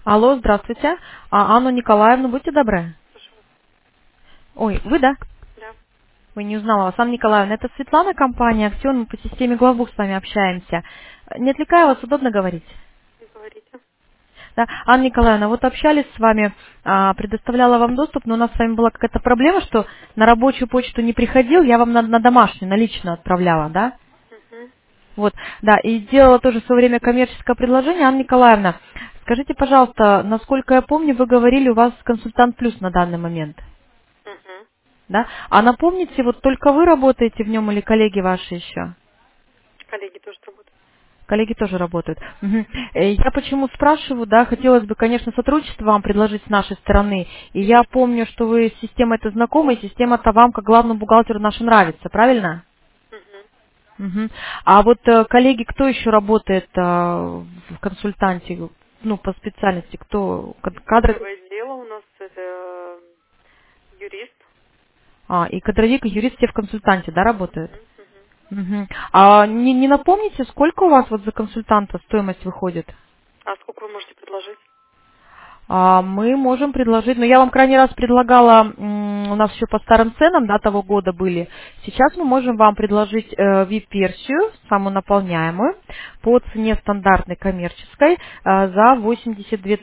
Алло, здравствуйте. Анну Николаевну, будьте добры. Ой, вы, да? Да, Вы не узнала вас. Анна Николаевна, это Светлана, компания «Аксион», мы по системе Главбух с вами общаемся. Не отвлекаю вас, удобно говорить? не говорите. Да. Анна Николаевна, вот общались с вами, предоставляла вам доступ, но у нас с вами была какая-то проблема, что на рабочую почту не приходил, я вам на домашнюю, на личную отправляла, да? Угу. Вот, да, и сделала тоже в свое время коммерческое предложение. Анна Николаевна, скажите, пожалуйста, насколько я помню, вы говорили, у вас консультант плюс на данный момент. Угу. Да? А напомните, вот только вы работаете в нем или коллеги ваши еще? Коллеги тоже работают. Коллеги тоже работают. Мгм. Я почему спрашиваю, да, хотелось бы, конечно, сотрудничество вам предложить с нашей стороны. И я помню, что вы с системой это знакомы, и система-то вам, как главному бухгалтеру, наша нравится, правильно? Угу. Мгм. А вот коллеги, кто еще работает в консультанте, ну, по специальности, кто кадры? Первое дело у нас это юрист. И кадровик, и юрист все в консультанте, да, работают? Угу. Угу. Мгм. А не напомните, сколько у вас вот за консультанта стоимость выходит? А сколько вы можете предложить? Мы можем предложить, но я вам крайний раз предлагала, у нас еще по старым ценам, да, того года были. Сейчас мы можем вам предложить VIP-версию, самую наполняемую, по цене стандартной коммерческой за 82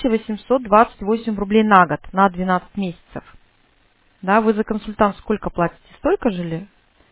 828 рублей на год, на 12 месяцев. Да, вы за консультант сколько платите? Столько же ли?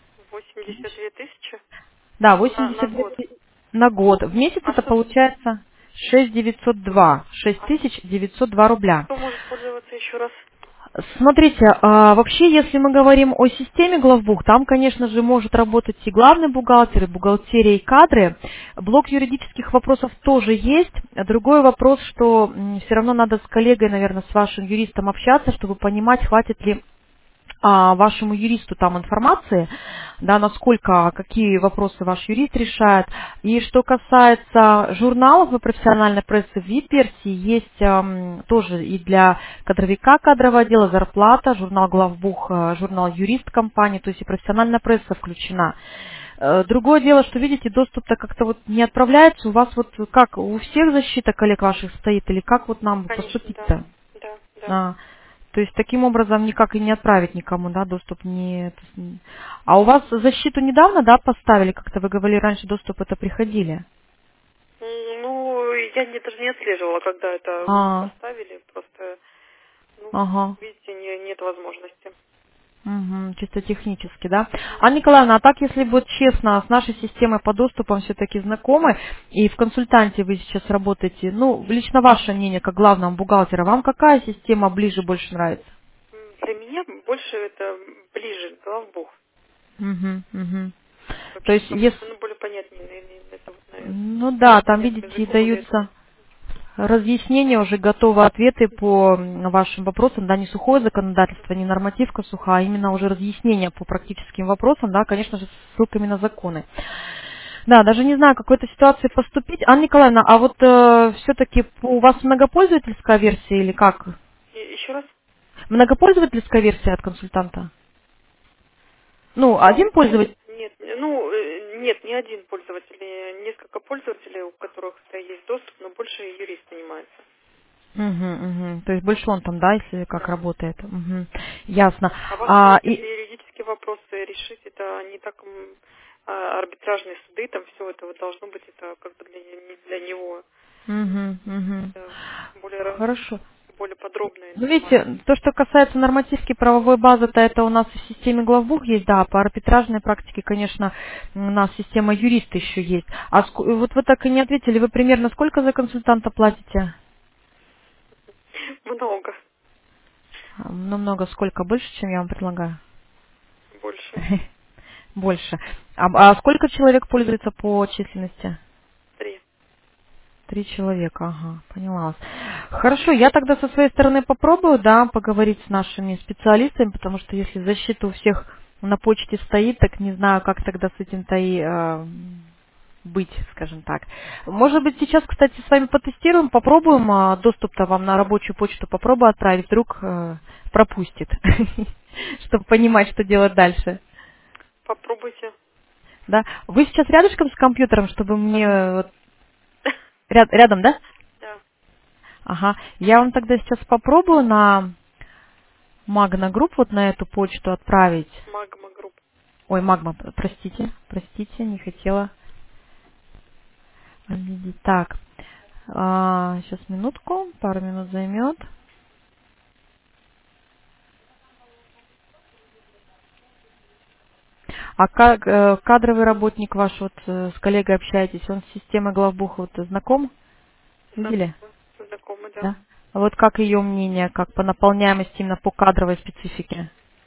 82 тысячи Да, на 82 год. на год. В месяц А это что, получается 6902, а 6902 рубля. кто может пользоваться еще раз? Смотрите, вообще, если мы говорим о системе главбух, там, конечно же, может работать и главный бухгалтер, и бухгалтерия, и кадры. Блок юридических вопросов тоже есть. Другой вопрос, что все равно надо с коллегой, наверное, с вашим юристом общаться, чтобы понимать, хватит ли вашему юристу там информации, да, насколько, какие вопросы ваш юрист решает. И что касается журналов и профессиональной прессы, в VIP-версии есть тоже и для кадровика кадрового отдела зарплата, журнал главбух, журнал юрист компании, то есть и профессиональная пресса включена. Другое дело, что, видите, доступ-то как-то вот не отправляется. У вас вот как, у всех защита коллег ваших стоит, или как вот нам Конечно, да. поступить-то? Да, да. А, то есть таким образом никак и не отправить никому, да, доступ не... А у вас защиту недавно, да, поставили, как-то вы говорили, раньше доступ это приходили? Ну, я даже не отслеживала, когда это А, поставили. Просто, ну, ага. видите, нет возможности. Мгм, чисто технически, да? Анна Николаевна, а так, если вот честно, с нашей системой по доступам все-таки знакомы, и в консультанте вы сейчас работаете, ну, лично ваше мнение, как главного бухгалтера, вам какая система ближе больше нравится? Для меня больше это ближе к главбух. Мгм, мгм. То Вообще, есть, потому если, что, ну, более понятнее, это вот, ну да, там, понятным видите, языком более это. даются разъяснения, уже готовы ответы по вашим вопросам, да, не сухое законодательство, не нормативка сухая, а именно уже разъяснения по практическим вопросам, да, конечно же, с ссылками на законы. Да, даже не знаю, какой-то ситуации поступить. Анна Николаевна, а вот все-таки у вас многопользовательская версия или как? Еще раз? Многопользовательская версия от консультанта? Ну, один Нет, пользователь? нет, ну, нет, не один пользователь, несколько пользователей, у которых есть доступ, но больше юрист занимается. Угу, угу. То есть больше он там, да, если как Да. работает. Угу. Ясно. А важно, вот если И юридические вопросы решить, это не так арбитражные суды, там все это вот должно быть, это как бы не для него. Угу, угу. Это более, Хорошо. более подробная Ну, информация. видите, то, что касается нормативки правовой базы, то это у нас в системе главбух есть, да, по арбитражной практике, конечно, у нас система юриста еще есть. А вот вы так и не ответили, вы примерно сколько за консультанта платите? Много, Ну, много, сколько? Больше, чем я вам предлагаю? больше. Больше. А сколько человек пользуется по численности? 3. 3 человека, ага, поняла вас. Хорошо, я тогда со своей стороны попробую, да, поговорить с нашими специалистами, потому что если защита у всех на почте стоит, так не знаю, как тогда с этим-то и быть, скажем так. Может быть, сейчас, кстати, с вами потестируем, попробуем доступ-то вам на рабочую почту, попробую отправить, вдруг пропустит, чтобы понимать, что делать дальше. Попробуйте. Да? Вы сейчас рядышком с компьютером, чтобы мне Да. вот, рядом, да? Да. Ага. Я вам тогда сейчас попробую на Magna Group вот на эту почту отправить. Магма групп. Ой, Магма, простите, не хотела видеть. Так, сейчас минутку, пару минут займет. А как кадровый работник ваш, вот с коллегой общаетесь, он с системой главбуха вот знаком? Видели? Знакомы, да. Да. А вот как ее мнение, как по наполняемости именно по кадровой специфике?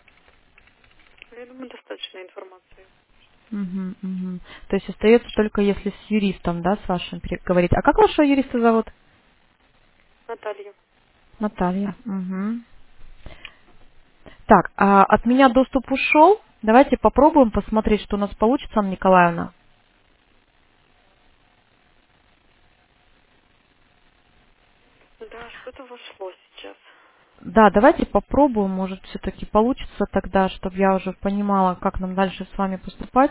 Я думаю, достаточно информации. Мгм, мгм. То есть остается только если с юристом, да, с вашим говорить. А как вашего юриста зовут? Наталья. Наталья. Мгм. Так, от меня доступ ушел. Давайте попробуем посмотреть, что у нас получится, Анна Николаевна. Да, что-то вошло сейчас. Да, давайте попробуем, может, все-таки получится тогда, чтобы я уже понимала, как нам дальше с вами поступать.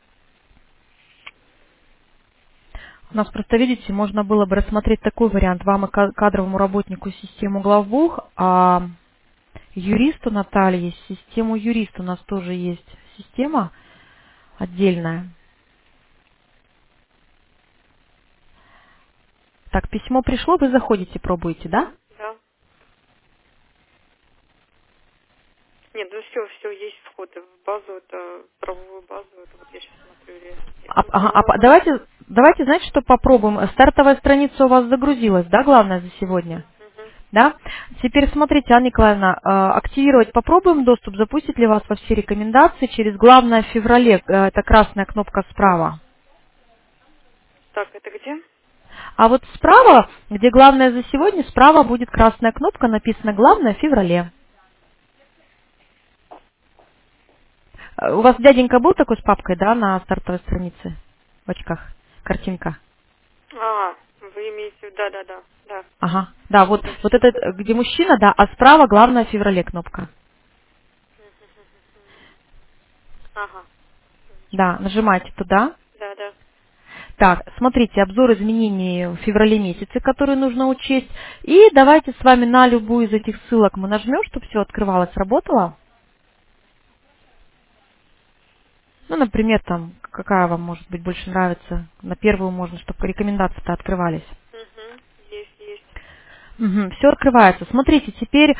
У нас просто, видите, можно было бы рассмотреть такой вариант. Вам и кадровому работнику систему главбух, а юристу Наталье систему юриста. У нас тоже есть система отдельная. Так, письмо пришло, вы заходите, пробуете, да? Да. Нет, ну все есть вход в базу, это правовую базу, это вот я сейчас смотрю, Давайте, знаете, что попробуем? Стартовая страница у вас загрузилась, да, главное за сегодня? Мгм. Да? Теперь смотрите, Анна Николаевна, активировать попробуем доступ, запустит ли вас во все рекомендации через главное в феврале, это красная кнопка справа. Так, это где? А вот справа, где главное за сегодня, справа будет красная кнопка, написано главное в феврале. У вас дяденька был такой с папкой, да, на стартовой странице? В очках. Картинка. Вы имеете в виду, да. Да. Ага. Да, вот, Всё, вот всё. это, где мужчина, да, а справа главное в феврале кнопка. Ага. Да, нажимайте туда. Да. Так, смотрите, обзор изменений в феврале месяце, которые нужно учесть. И давайте с вами на любую из этих ссылок мы нажмем, чтобы все открывалось, работало. Ну, например, там, какая вам, может быть, больше нравится. На первую можно, чтобы рекомендации-то открывались. Угу. Есть. Все открывается. Смотрите, теперь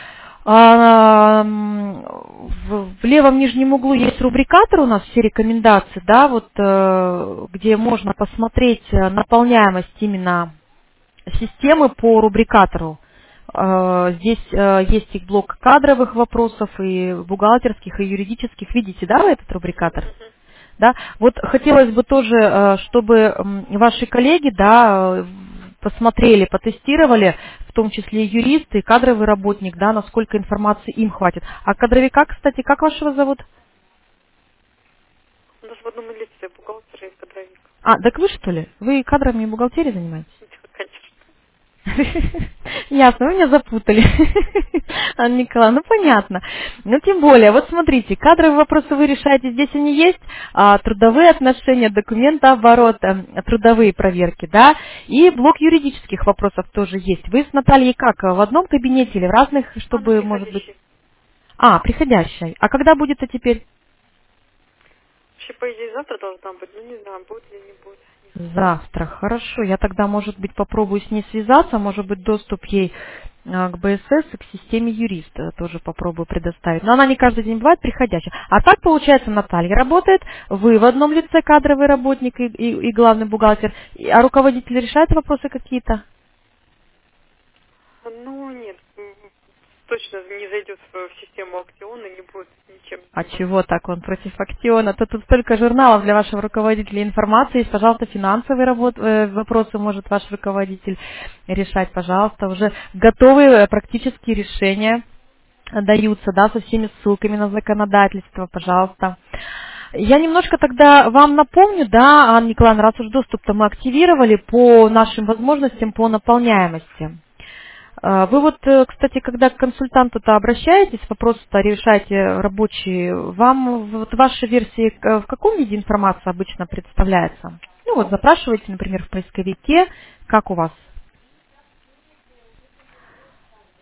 в левом нижнем углу есть рубрикатор у нас, все рекомендации, да, вот где можно посмотреть наполняемость именно системы по рубрикатору. Здесь есть и блок кадровых вопросов, и бухгалтерских, и юридических. Видите, да, этот рубрикатор? Да? Вот хотелось бы тоже, чтобы ваши коллеги, да, посмотрели, потестировали, в том числе и юристы, и кадровый работник, да, насколько информации им хватит. А кадровика, кстати, как вашего зовут? У нас в одном лице бухгалтер и кадровик. А, так вы что ли? Вы кадрами и бухгалтерией занимаетесь? Да, конечно. Ясно, вы меня запутали. Анна Николаевна, ну понятно. Ну тем более, вот смотрите, кадровые вопросы вы решаете, здесь они есть, трудовые отношения, документооборот, трудовые проверки, да, и блок юридических вопросов тоже есть. Вы с Натальей как, в одном кабинете или в разных, Она чтобы, может быть... приходящая. Приходящая. А когда будет это теперь? Вообще, по идее, завтра должна быть, ну не знаю, будет или не будет. Не знаю. Завтра, хорошо. Я тогда, может быть, попробую с ней связаться, может быть, доступ ей к БСС и к системе юриста тоже попробую предоставить. Но она не каждый день бывает приходящая. А так, получается, Наталья работает, вы в одном лице кадровый работник и главный бухгалтер, а руководитель решает вопросы какие-то? Ну, нет, точно не зайдет в систему Актиона, не будет ничем А заниматься. чего так он против Актиона? То тут столько журналов для вашего руководителя информации есть. Пожалуйста, финансовые вопросы может ваш руководитель решать. Пожалуйста, уже готовые практические решения даются, да, со всеми ссылками на законодательство, пожалуйста. Я немножко тогда вам напомню, да, Анна Николаевна, раз уж доступ-то мы активировали по нашим возможностям по наполняемости. Вы вот, кстати, когда к консультанту-то обращаетесь, вопросы-то решаете рабочие, вам вот в вашей версии в каком виде информация обычно представляется? Ну вот запрашиваете, например, в поисковике, как у вас?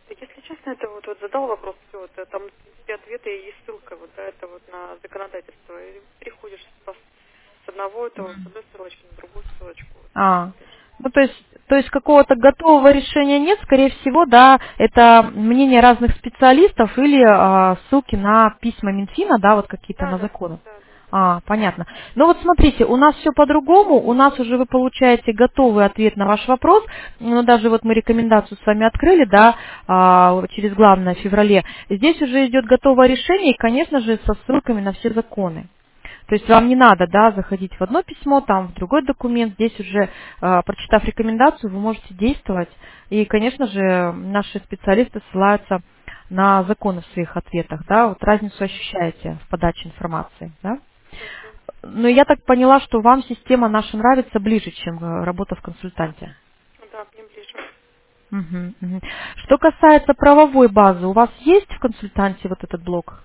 Да, если честно, это вот задал вопрос, все, это там все ответы и ссылка, вот, да, это вот на законодательство. И переходишь с одного этого, с одной ссылочки на другую ссылочку. Вот. А, То есть, ну то есть какого-то готового решения нет, скорее всего, да, это мнение разных специалистов или ссылки на письма Минфина, да, вот какие-то да, на да, законы. да, да, да. Понятно. Ну вот смотрите, у нас все по-другому, у нас уже вы получаете готовый ответ на ваш вопрос, ну даже вот мы рекомендацию с вами открыли, да, через главное в феврале. Здесь уже идет готовое решение и, конечно же, со ссылками на все законы. То есть вам не надо, да, заходить в одно письмо, там в другой документ. Здесь уже, прочитав рекомендацию, вы можете действовать. И, конечно же, наши специалисты ссылаются на законы в своих ответах, да. Вот разницу ощущаете в подаче информации, да. Мгм. Но я так поняла, что вам система наша нравится ближе, чем работа в консультанте. Да, мне ближе. Мгм, мгм. Что касается правовой базы, у вас есть в консультанте вот этот блок?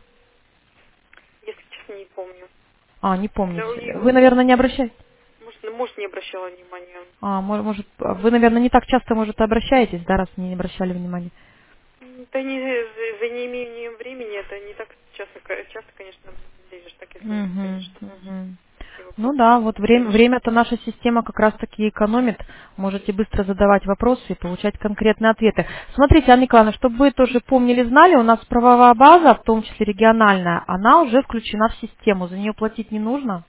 Если честно, не помню. Не Да, помните. и, Вы, наверное, не обращаетесь? может, не обращала внимания. Может, вы, наверное, не так часто, может, обращаетесь, да, раз не обращали внимания? Да не за неимением времени, это не так часто, часто, конечно, лезешь, так если надо, Мгм, конечно. мгм. Все Ну вопросы да, вот решать. время-то наша система как раз-таки экономит. Можете быстро задавать вопросы и получать конкретные ответы. Смотрите, Анна Николаевна, чтобы вы тоже помнили, знали, у нас правовая база, в том числе региональная, она уже включена в систему, за нее платить не нужно.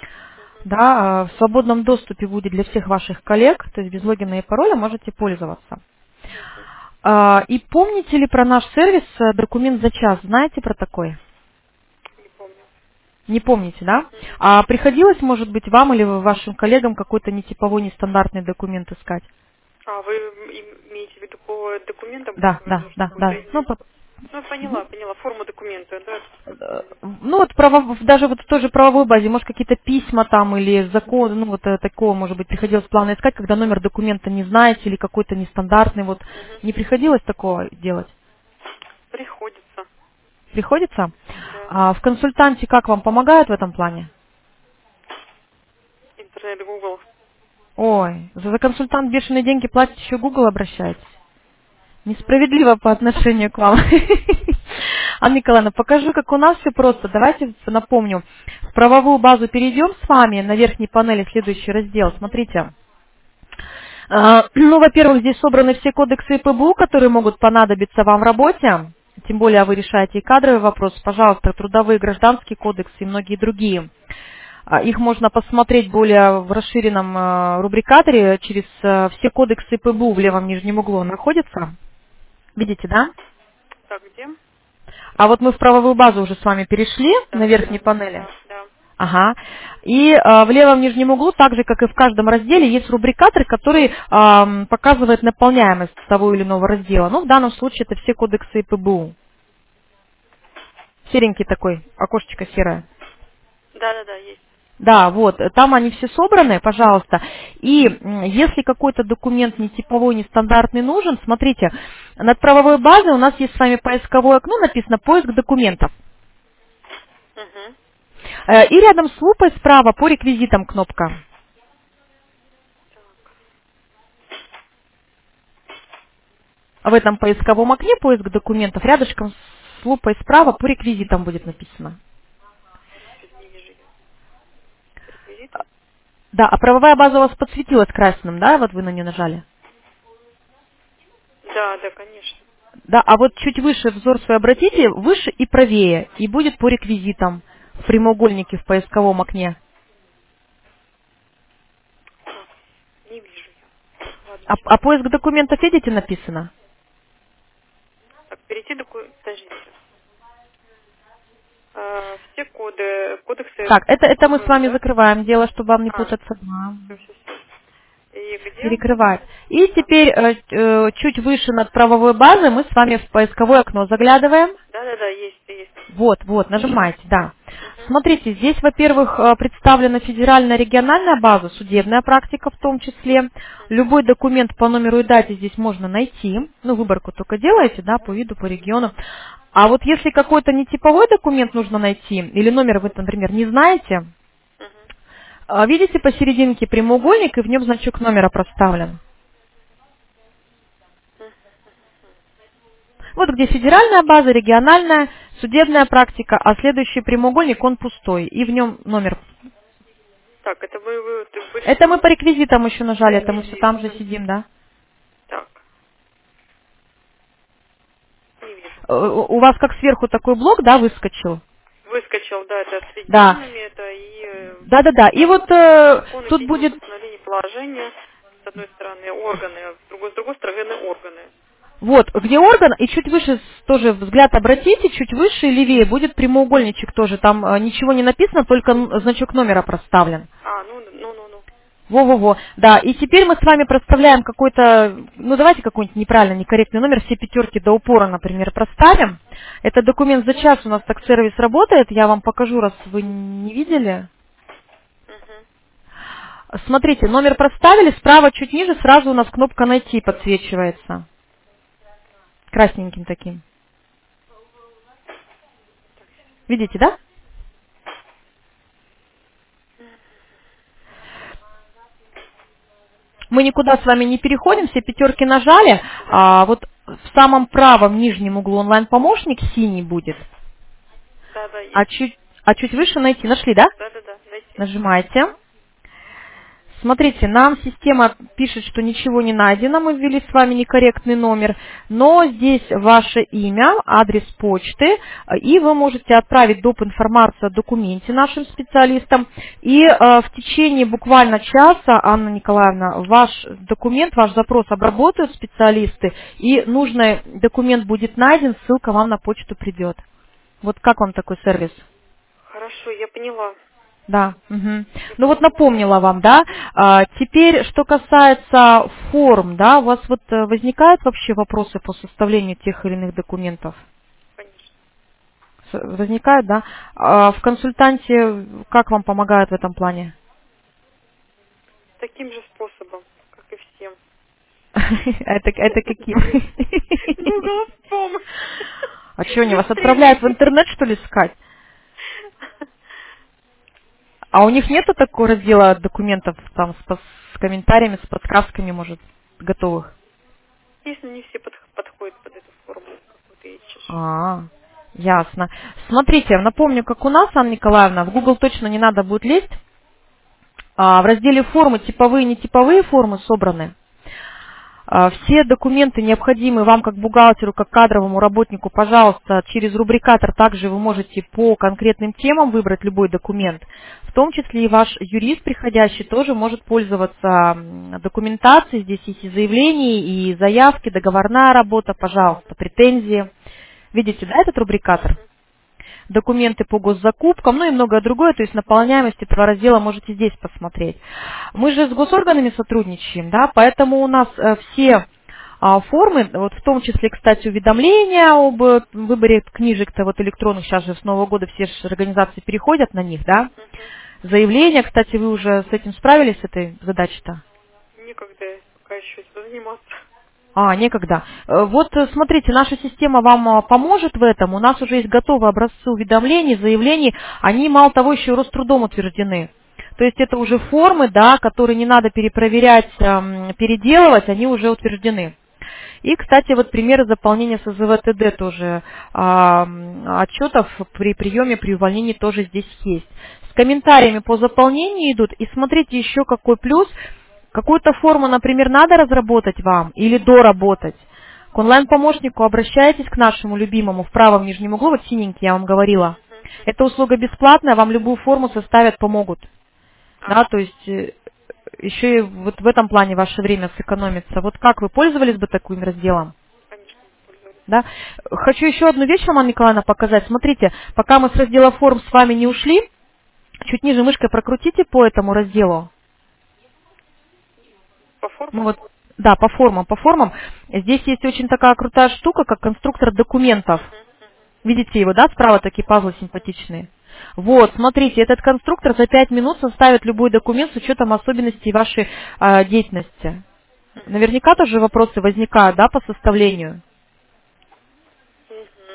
Да, в свободном доступе будет для всех ваших коллег, то есть без логина и пароля можете пользоваться. Мгм. И помните ли про наш сервис «Документ за час»? Знаете про такой? Не помню. Не помните, да? Мгм. А приходилось, может быть, вам или вашим коллегам какой-то нетиповой, нестандартный документ искать? А вы имеете в виду по документам, Да, которые да, нужно да, будет? да. Да? Ну, Мгм. поняла, форма документа, да, как поняли. Ну вот даже вот в той же правовой базе, может какие-то письма там или закон, ну вот такого, может быть, приходилось плавно искать, когда номер документа не знаете или какой-то нестандартный, вот Мгм. не приходилось такого делать? Приходится, Приходится? да. В консультанте как вам помогают в этом плане? Интернет, Google. Ой, за консультант бешеные деньги платить еще Google обращаетесь. Ну, Несправедливо по отношению к вам. Анна Николаевна, покажу, как у нас все просто. Давайте напомню. В правовую базу перейдем с вами на верхней панели следующий раздел. Смотрите. Ну, во-первых, здесь собраны все кодексы ИПБУ, которые могут понадобиться вам в работе. Тем более вы решаете и кадровый вопрос. Пожалуйста, трудовые, гражданские кодексы и многие другие. Их можно посмотреть более в расширенном рубрикаторе через все кодексы ИПБУ в левом нижнем углу он находится. Видите, да? так, где? А вот мы в правовую базу уже с вами перешли на Да, да, да, верхней панели. да, да. Ага. И в левом нижнем углу, так же как и в каждом разделе, есть рубрикатор, который показывает наполняемость того или иного раздела. Ну, в данном случае это все кодексы ИПБУ. Серенький такой, окошечко серое. Да, да, да, есть. Да, вот, там они все собраны, пожалуйста. И если какой-то документ не типовой, не стандартный нужен, смотрите, над правовой базой у нас есть с вами поисковое окно, написано «Поиск документов». Угу. И рядом с лупой справа по реквизитам кнопка. В этом поисковом окне «Поиск документов» рядышком с лупой справа по реквизитам будет написано. Что-то не вижу ее. По реквизитам? Да, а правовая база у вас подсветилась красным, да, вот вы на нее нажали? Да, да, конечно. Да, а вот чуть выше взор свой обратите, выше и правее, и будет по реквизитам в прямоугольнике в поисковом окне. Так, не вижу я. Ладно, А сейчас. поиск документов, видите, написано? Так, перейти подождите. Все кодексы Так, это мы с ПБУ, вами да? закрываем дело, чтобы вам не А, путаться. Да. все. И где? Перекрывает. И А, теперь чуть выше над правовой базой мы с вами в поисковое окно заглядываем. да, да, да, есть. Вот, нажимаете, да. Угу. Смотрите, здесь, во-первых, представлена федеральная региональная база, судебная практика в том числе. Любой документ по номеру и дате здесь можно найти. Ну, выборку только делаете, да, по виду, по региону. А вот если какой-то нетиповой документ нужно найти, или номер вы, например, не знаете, Угу. видите посерединке прямоугольник, и в нем значок номера проставлен. Вот где федеральная база, региональная, судебная практика, а следующий прямоугольник, он пустой, и в нем номер. Так, это вы Это мы по реквизитам еще нажали, это мы все там же Мгм. сидим, да? Так, не вижу. У вас как сверху такой блок, да, выскочил? Выскочил, да, это с Да. регионами, это и Да-да-да. И вот законы, тут действия, будет, постановления, положения, с одной стороны органы, а с другой стороны органы. вот, где орган, и чуть выше тоже взгляд обратите, чуть выше и левее будет прямоугольничек тоже. Там ничего не написано, только значок номера проставлен. Ну. Во-во-во, да, и теперь мы с вами проставляем какой-то, ну давайте какой-нибудь неправильно, некорректный номер, все пятерки до упора, например, проставим. Это документ за час у нас так сервис работает, я вам покажу, раз вы не видели. Угу. Смотрите, номер проставили, справа чуть ниже сразу у нас кнопка «Найти» подсвечивается. Красненьким таким. Видите, да? Мы никуда с вами не переходим, все пятерки нажали, а вот в самом правом нижнем углу онлайн-помощник синий будет, Да, а есть. чуть выше «Найти». Нашли, да? Да, найти. Нажимаете. Смотрите, нам система пишет, что ничего не найдено, мы ввели с вами некорректный номер, но здесь ваше имя, адрес почты, и вы можете отправить доп. Информацию о документе нашим специалистам. И в течение буквально часа, Анна Николаевна, ваш документ, ваш запрос обработают специалисты, и нужный документ будет найден, ссылка вам на почту придет. Вот как вам такой сервис? Хорошо, я поняла. Да. Мгм. Ну вот напомнила вам, да. Теперь, что касается форм, да, у вас вот возникают вообще вопросы по составлению тех или иных документов? Конечно. Возникают, да? В консультанте как вам помогают в этом плане? Таким же способом, как и всем. Это каким? Google помощь. А что, они вас Быстрее. отправляют в интернет, что ли, искать? А у них нету такого раздела документов там с комментариями, с подсказками, может, готовых? Если не все подходят под эту форму, какую ты ищешь. Ясно. Смотрите, напомню, как у нас, Анна Николаевна, в Google точно не надо будет лезть. В разделе формы типовые и нетиповые формы собраны. Все документы, необходимые вам как бухгалтеру, как кадровому работнику, пожалуйста, через рубрикатор также вы можете по конкретным темам выбрать любой документ. В том числе и ваш юрист, приходящий, тоже может пользоваться документацией. Здесь есть и заявления, и заявки, договорная работа, пожалуйста, претензии. Видите, да, этот рубрикатор? Документы по госзакупкам, ну и многое другое, то есть наполняемость этого раздела можете здесь посмотреть. Мы же с госорганами сотрудничаем, да, поэтому у нас все формы, вот в том числе, кстати, уведомления об выборе книжек-то вот электронных, сейчас же с Нового года все же организации переходят на них, да, заявления, кстати, вы уже с этим справились, с этой задачей-то? Некогда пока еще заниматься. Некогда. Вот смотрите, наша система вам поможет в этом. У нас уже есть готовые образцы уведомлений, заявлений. Они, мало того, еще и Рострудом утверждены. То есть это уже формы, да, которые не надо перепроверять, переделывать, они уже утверждены. И, кстати, вот примеры заполнения СЗВ-ТД тоже, отчетов при приеме, при увольнении тоже здесь есть. С комментариями по заполнению идут. И смотрите еще какой плюс. Какую-то форму, например, надо разработать вам или доработать. К онлайн-помощнику обращайтесь к нашему любимому в правом нижнем углу, вот синенький, я вам говорила. Эта услуга бесплатная, вам любую форму составят, помогут. Да, то есть еще и вот в этом плане ваше время сэкономится. Вот как вы пользовались бы таким разделом? Конечно, пользовались. Да? Хочу еще одну вещь вам, Анна Николаевна, показать. Смотрите, пока мы с раздела форм с вами не ушли, чуть ниже мышкой прокрутите по этому разделу. По Ну формам? вот, да, по формам. Здесь есть очень такая крутая штука, как конструктор документов. Видите его, да, справа такие пазлы симпатичные. Вот, смотрите, этот конструктор за 5 минут составит любой документ с учетом особенностей вашей деятельности. Наверняка тоже вопросы возникают, да, по составлению.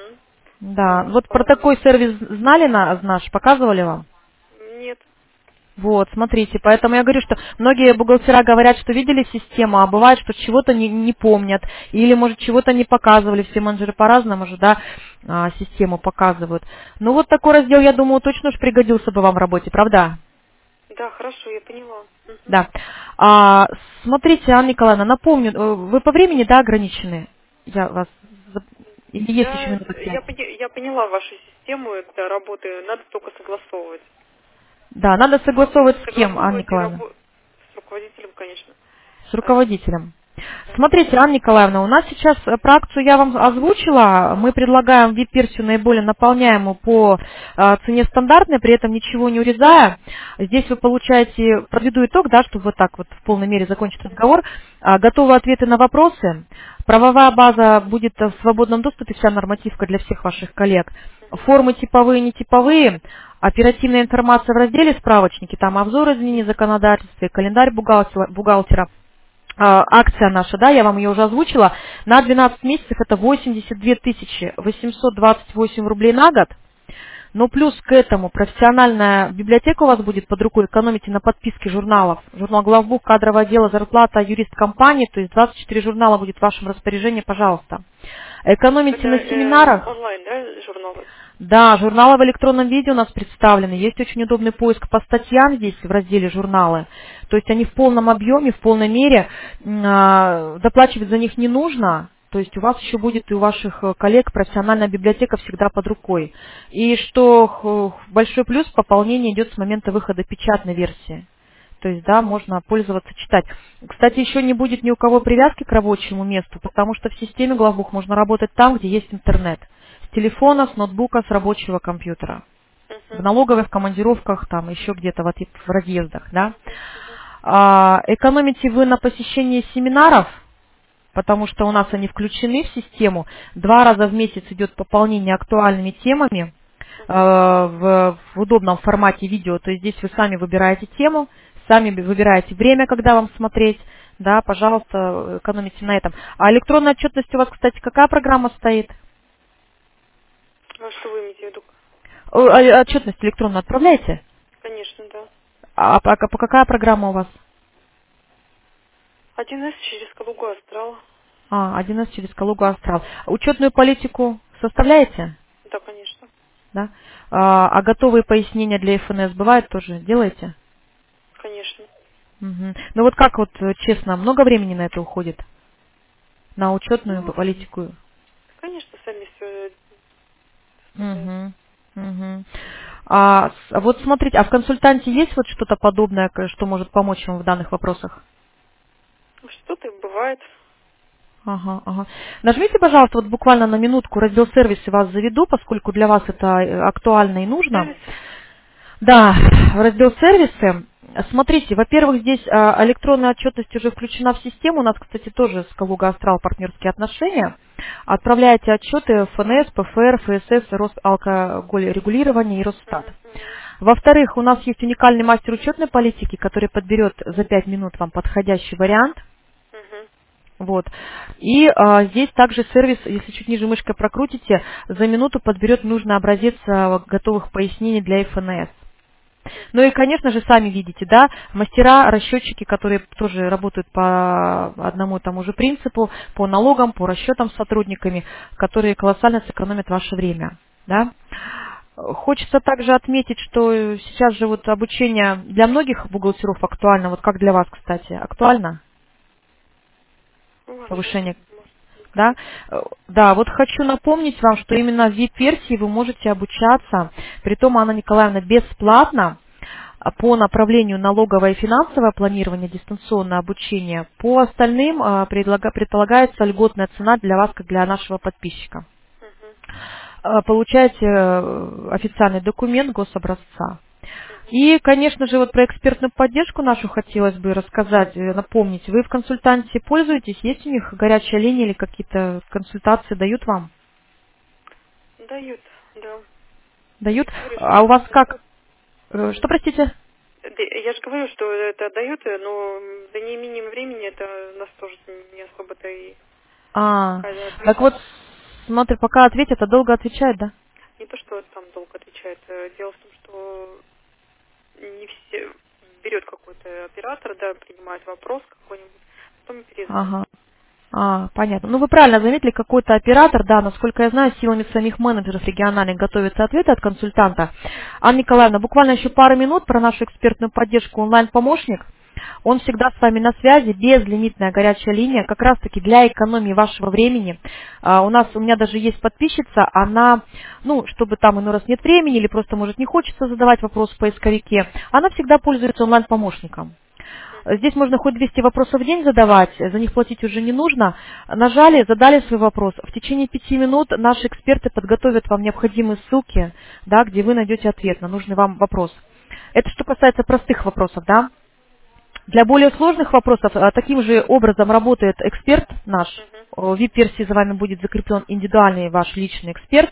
Да, вот про такой сервис знали наш, показывали вам? Нет. Вот, смотрите, поэтому я говорю, что многие бухгалтера говорят, что видели систему, а бывает, что чего-то не помнят, или, может, чего-то не показывали, все менеджеры по-разному же, да, систему показывают. Ну, вот такой раздел, я думаю, точно уж пригодился бы вам в работе, правда? Да, хорошо, я поняла. Да. Смотрите, Анна Николаевна, напомню, вы по времени, да, ограничены? Я вас... Или есть еще минуты 5? Я поняла вашу систему, это работы, надо только согласовывать. Да, надо согласовывать с кем, Анна Согласовывать и Николаевна? с руководителем, конечно. С руководителем. Смотрите, Анна Николаевна, у нас сейчас про акцию я вам озвучила. Мы предлагаем VIP-версию наиболее наполняемую по цене стандартной, при этом ничего не урезая. Здесь вы получаете, подведу итог, да, чтобы вот так вот в полной мере закончить разговор. Готовы ответы на вопросы. Правовая база будет в свободном доступе, вся нормативка для всех ваших коллег. Формы типовые, нетиповые. Оперативная информация в разделе «Справочники», там обзор изменений законодательства, календарь бухгалтера. Акция наша, да, я вам ее уже озвучила, на 12 месяцев это 82 828 рублей на год. Но плюс к этому профессиональная библиотека у вас будет под рукой, экономите на подписке журналов. Журнал «Главбух», кадровое дело, зарплата, юрист компании, то есть 24 журнала будет в вашем распоряжении, пожалуйста. Экономите на семинарах. Онлайн, да, журналы? Да, журналы в электронном виде у нас представлены. Есть очень удобный поиск по статьям здесь в разделе «Журналы». То есть они в полном объеме, в полной мере. Доплачивать за них не нужно. То есть у вас еще будет и у ваших коллег профессиональная библиотека всегда под рукой. И что большой плюс, пополнение идет с момента выхода печатной версии. То есть, да, можно пользоваться, читать. Кстати, еще не будет ни у кого привязки к рабочему месту, потому что в системе Главбух можно работать там, где есть интернет. С телефона, с ноутбука, с рабочего компьютера. В налоговых, в командировках, там еще где-то в разъездах, да. Экономите вы на посещении семинаров, потому что у нас они включены в систему. 2 раза в месяц идет пополнение актуальными темами в удобном формате видео. То есть здесь вы сами выбираете тему, сами выбираете время, когда вам смотреть. Да, пожалуйста, экономите на этом. А электронная отчетность у вас, кстати, какая программа стоит? А что вы имеете в виду? Отчетность электронную отправляете? Конечно, да. А по какая программа у вас? 1С через Калугу Астрал. 1С через Калугу Астрал. Учетную политику составляете? Да, конечно. Да? А готовые пояснения для ФНС бывает тоже? Делаете? Конечно. Угу. Ну вот как вот, честно, много времени на это уходит? На учетную политику? Конечно, сами все. Угу. Угу. Вот смотрите, а в консультанте есть вот что-то подобное, что может помочь вам в данных вопросах? Что-то бывает. Ага. Нажмите, пожалуйста, вот буквально на минутку раздел «Сервисы» вас заведу, поскольку для вас это актуально и нужно. Сервис? Да, в раздел «Сервисы». Смотрите, во-первых, здесь электронная отчетность уже включена в систему. У нас, кстати, тоже с Калуга Астрал партнерские отношения. Отправляете отчеты ФНС, ПФР, ФСС, Росалкогольрегулирование и Росстат. Во-вторых, у нас есть уникальный мастер учетной политики, который подберет за 5 минут вам подходящий вариант. Вот. И здесь также сервис, если чуть ниже мышкой прокрутите, за минуту подберет нужный образец готовых пояснений для ФНС. Ну и, конечно же, сами видите, да, мастера, расчетчики, которые тоже работают по одному и тому же принципу, по налогам, по расчетам с сотрудниками, которые колоссально сэкономят ваше время, да. Хочется также отметить, что сейчас же вот обучение для многих бухгалтеров актуально, вот как для вас, кстати, актуально? Повышение. Да? Да, вот хочу напомнить вам, что именно в VIP-версии вы можете обучаться, притом, Анна Николаевна, бесплатно по направлению налоговое и финансовое планирование, дистанционное обучение. По остальным предполагается льготная цена для вас, как для нашего подписчика. Получаете официальный документ гособразца. И, конечно же, вот про экспертную поддержку нашу хотелось бы рассказать, напомнить. Вы в консультанте пользуетесь? Есть у них горячая линия или какие-то консультации дают вам? Дают, да. Дают? А у вас как? Что, простите? Я же говорю, что это дают, но за неимением времени это нас тоже не особо-то и... Так вот, смотри, пока ответят, а долго отвечают, да? Не то, что там долго отвечает. Дело в том, что не все... берет какой-то оператор, да, принимает вопрос какой-нибудь, потом перезвонит. Ага. Понятно. Ну, вы правильно заметили, какой-то оператор, да, насколько я знаю, силами самих менеджеров региональных готовятся ответы от консультанта. Анна Николаевна, буквально еще пару минут про нашу экспертную поддержку онлайн-помощник. Он всегда с вами на связи, безлимитная горячая линия, как раз-таки для экономии вашего времени. У меня даже есть подписчица, она, чтобы там иной раз нет времени или просто, может, не хочется задавать вопрос в поисковике, она всегда пользуется онлайн-помощником. Здесь можно хоть 200 вопросов в день задавать, за них платить уже не нужно. Нажали, задали свой вопрос. В течение 5 минут наши эксперты подготовят вам необходимые ссылки, да, где вы найдете ответ на нужный вам вопрос. Это что касается простых вопросов, да. Для более сложных вопросов таким же образом работает эксперт наш. В VIP-версии за вами будет закреплен индивидуальный ваш личный эксперт.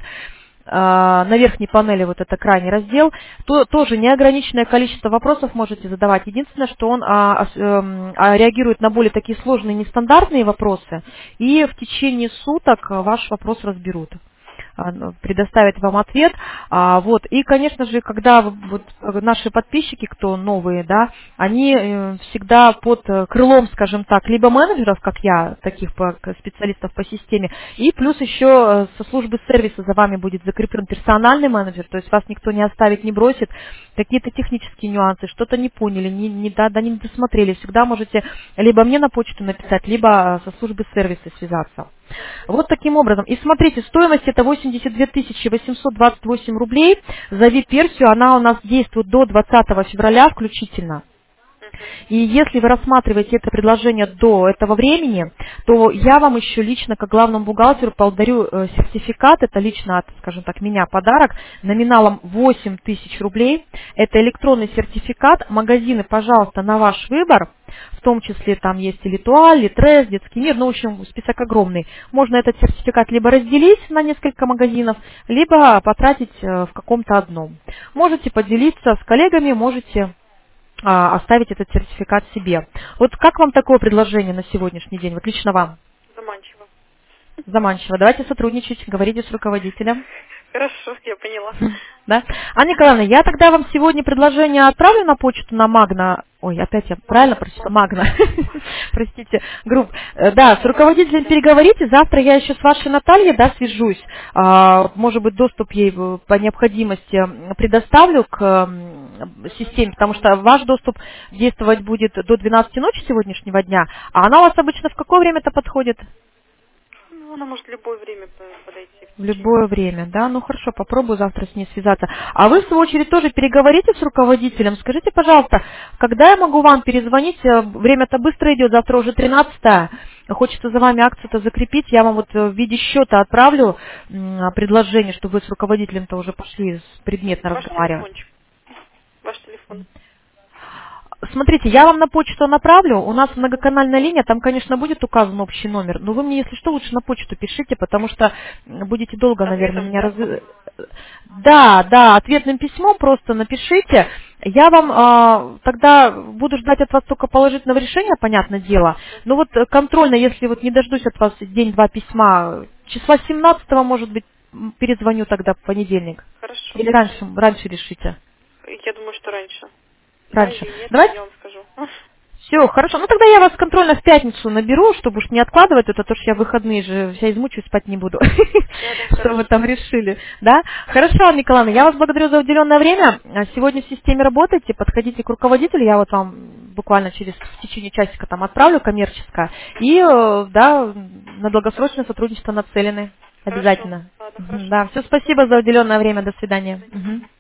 На верхней панели вот это крайний раздел. Тоже неограниченное количество вопросов можете задавать. Единственное, что он реагирует на более такие сложные, нестандартные вопросы. И в течение суток ваш вопрос разберут, предоставить вам ответ. И, конечно же, когда наши подписчики, кто новые, да, они всегда под крылом, скажем так, либо менеджеров, как я, таких специалистов по системе, и плюс еще со службы сервиса за вами будет закреплен персональный менеджер, то есть вас никто не оставит, не бросит, какие-то технические нюансы, что-то не поняли, не досмотрели, всегда можете либо мне на почту написать, либо со службы сервиса связаться. Вот таким образом. И смотрите, стоимость это 82 828 рублей. За VIP-версию она у нас действует до 20 февраля включительно. И если вы рассматриваете это предложение до этого времени, то я вам еще лично, как главному бухгалтеру, подарю сертификат, это лично от, скажем так, меня подарок, номиналом 8 тысяч рублей. Это электронный сертификат, магазины, пожалуйста, на ваш выбор, в том числе там есть и Литуаль, Литрес, Детский мир, в общем, список огромный. Можно этот сертификат либо разделить на несколько магазинов, либо потратить в каком-то одном. Можете поделиться с коллегами, можете оставить этот сертификат себе. Вот как вам такое предложение на сегодняшний день? Вот лично вам. Заманчиво. Заманчиво. Давайте сотрудничать, говорите с руководителем. Хорошо, я поняла. Да? Анна Николаевна, я тогда вам сегодня предложение отправлю на почту на Магна. Ой, опять я правильно прочитала? Магна. Простите, групп. Да, с руководителем переговорите. Завтра я еще с вашей Натальей, да, свяжусь. Может быть, доступ ей по необходимости предоставлю к системе, потому что ваш доступ действовать будет до 12 ночи сегодняшнего дня. А она у вас обычно в какое время-то подходит? Она может в любое время подойти. В любое время, да? Ну хорошо, попробую завтра с ней связаться. А вы, в свою очередь, тоже переговорите с руководителем. Скажите, пожалуйста, когда я могу вам перезвонить? Время-то быстро идет, завтра уже 13-е. Хочется за вами акцию-то закрепить. Я вам вот в виде счета отправлю предложение, чтобы вы с руководителем-то уже пошли предметно разговаривать. Ваш телефон. Смотрите, я вам на почту направлю, у нас многоканальная линия, там, конечно, будет указан общий номер, но вы мне, если что, лучше на почту пишите, потому что будете долго, наверное, меня Да, ответным письмом просто напишите. Я вам тогда буду ждать от вас только положительного решения, понятное дело, но вот контрольно, если вот не дождусь от вас день-два письма, числа 17-го, может быть, перезвоню тогда в понедельник. Хорошо. Или раньше решите? Я думаю, что раньше. Раньше. Нет, Давайте. я вам скажу. Все, хорошо. Ну тогда я вас контрольно в пятницу наберу, чтобы уж не откладывать это, то что я в выходные же вся измучусь, спать не буду. Что вы там решили, да? Хорошо, Анна Николаевна, я вас благодарю за уделенное время. Сегодня в системе работаете, подходите к руководителю, я вот вам буквально в течение часика там отправлю коммерческое. И, да, на долгосрочное сотрудничество нацелены. Обязательно. Ладно, Да, все, спасибо за уделенное время. До свидания.